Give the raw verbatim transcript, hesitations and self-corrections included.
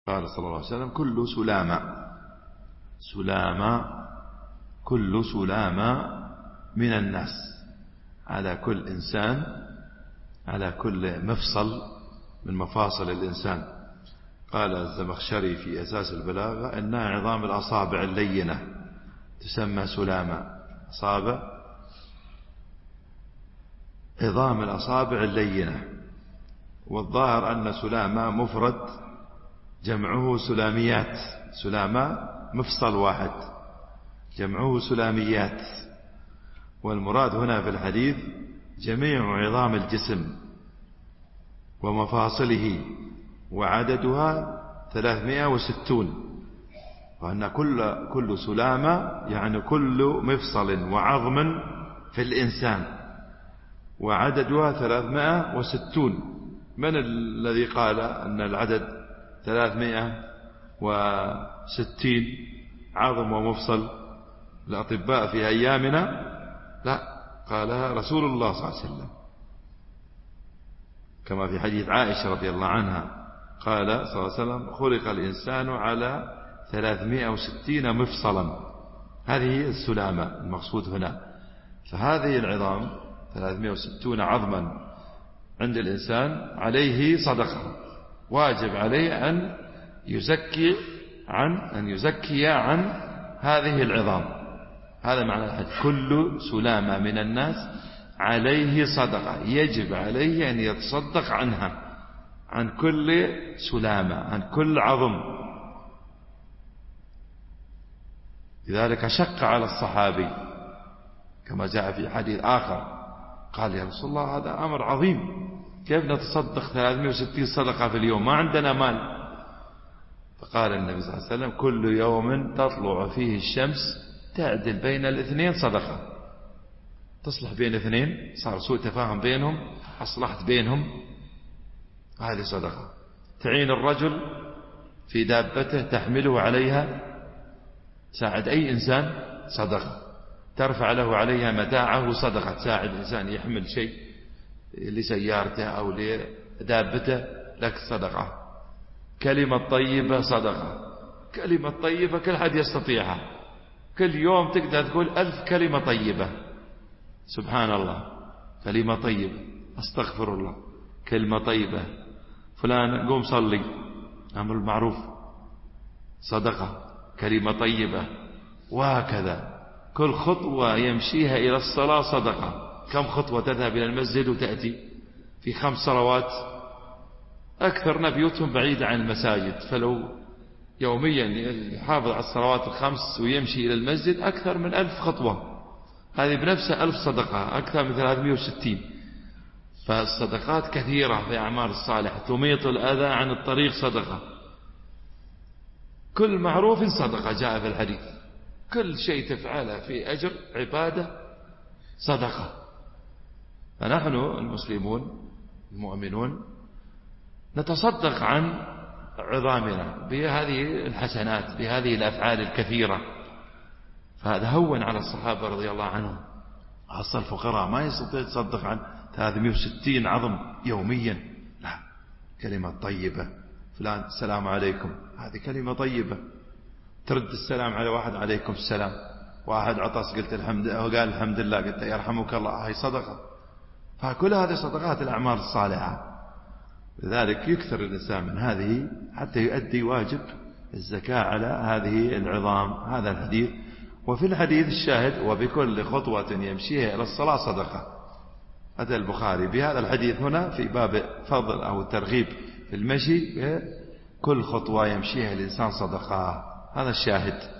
قال صلى الله عليه وسلم كل سلامة سلامة كل سلامة من الناس، على كل إنسان، على كل مفصل من مفاصل الإنسان. قال الزمخشري في أساس البلاغة إنها عظام الأصابع اللينة تسمى سلامة، أصابع عظام الأصابع اللينة. والظاهر أن سلامة مفرد جمعه سلاميات، سلامة مفصل واحد جمعه سلاميات. والمراد هنا في الحديث جميع عظام الجسم ومفاصله، وعددها ثلاثمائة وستون. وأن كل كل سلامة يعني كل مفصل وعظم في الإنسان، وعددها ثلاثمائة وستون. من الذي قال أن العدد ثلاثمائة وستين عظم ومفصل؟ الأطباء في أيامنا؟ لا، قالها رسول الله صلى الله عليه وسلم، كما في حديث عائشة رضي الله عنها قال صلى الله عليه وسلم خلق الإنسان على ثلاثمائة وستين مفصلا. هذه السلامة المقصود هنا. فهذه العظام ثلاثمائة وستون عظما عند الإنسان عليه صدقة، واجب عليه أن يزكي عن أن يزكي عن هذه العظام. هذا معنى الحديث، كل سلامة من الناس عليه صدقة، يجب عليه أن يتصدق عنها، عن كل سلامة، عن كل عظم. لذلك شق على الصحابي كما جاء في حديث آخر، قال يا رسول الله هذا أمر عظيم، كيف نتصدق ثلاثمائة وستين صدقة في اليوم، ما عندنا مال. فقال النبي صلى الله عليه وسلم كل يوم تطلع فيه الشمس تعدل بين الاثنين صدقة. تصلح بين اثنين، صار سوء تفاهم بينهم، أصلحت بينهم، هذه صدقة. تعين الرجل في دابته تحمله عليها، تساعد أي إنسان صدقة. ترفع له عليها متاعه صدقة، تساعد إنسان يحمل شيء لسيارته أو لدابته، لك صدقة. كلمة طيبة صدقة، كلمة طيبة كل حد يستطيعها، كل يوم تقدر تقول ألف كلمة طيبة. سبحان الله، كلمة طيبة، أستغفر الله، كلمة طيبة، فلان قوم صلي، أمر المعروف صدقة، كلمة طيبة. وهكذا كل خطوة يمشيها إلى الصلاة صدقة. كم خطوة تذهب إلى المسجد وتأتي في خمس صلوات؟ أكثرنا بيوتهم بعيدة عن المساجد، فلو يوميا يحافظ على الصلوات الخمس ويمشي إلى المسجد أكثر من ألف خطوة، هذه بنفسها ألف صدقة، أكثر من ثلاثمائة وستين. فالصدقات كثيرة في أعمال الصالحة. تميط الأذى عن الطريق صدقة، كل معروف صدقة جاء في الحديث، كل شيء تفعله في أجر عبادة صدقة. فنحن المسلمون المؤمنون نتصدق عن عظامنا بهذه الحسنات، بهذه الأفعال الكثيرة. فهذا هون على الصحابة رضي الله عنهم، خاصة الفقراء ما يستطيع يتصدق عن ثلاثمائة وستين عظم يوميا. لا، كلمة طيبة، فلان السلام عليكم، هذه كلمة طيبة. ترد السلام على واحد عليكم السلام، واحد عطس قلت الحمد وقال الحمد لله، قلت يرحمك الله، هاي صدقة. فكل هذه صدقات الأعمال الصالحة. لذلك يكثر الإنسان من هذه حتى يؤدي واجب الزكاة على هذه العظام. هذا الحديث. وفي الحديث الشاهد وبكل خطوة يمشيها إلى الصلاة صدقة. أتى البخاري بهذا الحديث هنا في باب فضل أو الترغيب في المشي، كل خطوة يمشيها الإنسان صدقة. هذا الشاهد.